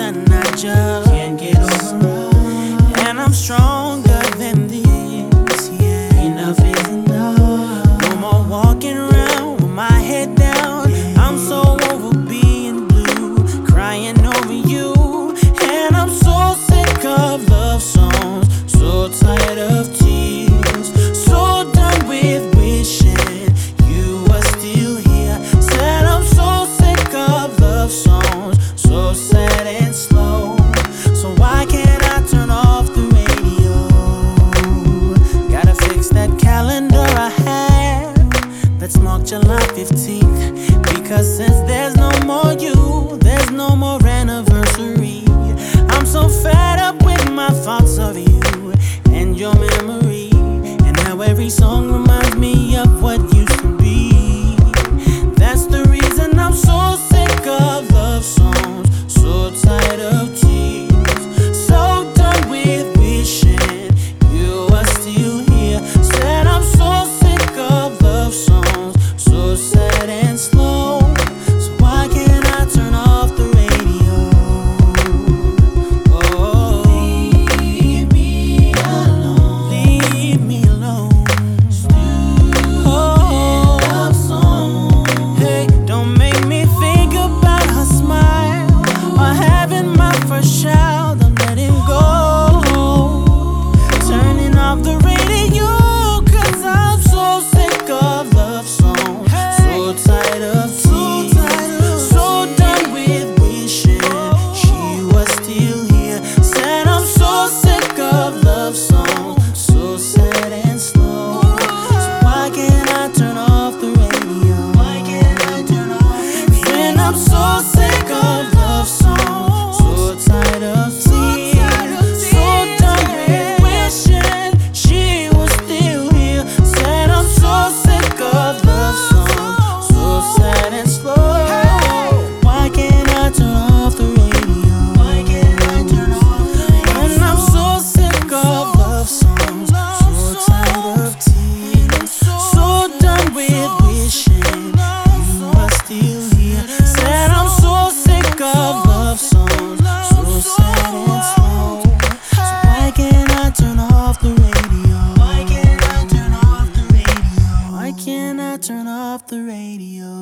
and I just can't get over. And I'm stronger than this, yeah. Enough is enough. No more walking around with my head down. I'm so over being blue, crying over you. And I'm so sick of love songs, so tired of tears, so done with wishing you were still here. Said I'm so sick of love songs, so sad and slow. So why can't I turn off the radio? Gotta fix that calendar I have that's marked July 15th. Because since there's no more you, there's no more anniversary. I'm so fed up with my thoughts of you and your memory, and how every song reminds me of what used to be. That's the reason I'm so sick of love songs, so tired of tears, so done with wishing you were still here. Said I'm so sick of love songs, so sad and slow. So why can't I turn off the radio? Oh, leave me alone. Leave me alone. Oh, love song. Hey, don't make me think about her smile or having my first child. I'm letting go, turning off the radio, 'cause I'm so sick of love songs, so tired of tears, so done with wishing she was still here. Said I'm so sick of love songs, so sad and slow. So why can't I turn off the radio? Why can't I turn off the radio? When I'm so sick of love songs, so tired of tears, so done with wishing she was still here. Said I'm so sick of love songs, so sad and slow. Why can't I turn off the radio? Why can't I turn off the radio? When I'm so sick of love songs, so tired of tears, so done with wishing you were still here. Said I'm so sick of love songs, so sad and slow. So why can't I turn off the radio? Why can't I turn off the radio? Why can't I turn off the radio?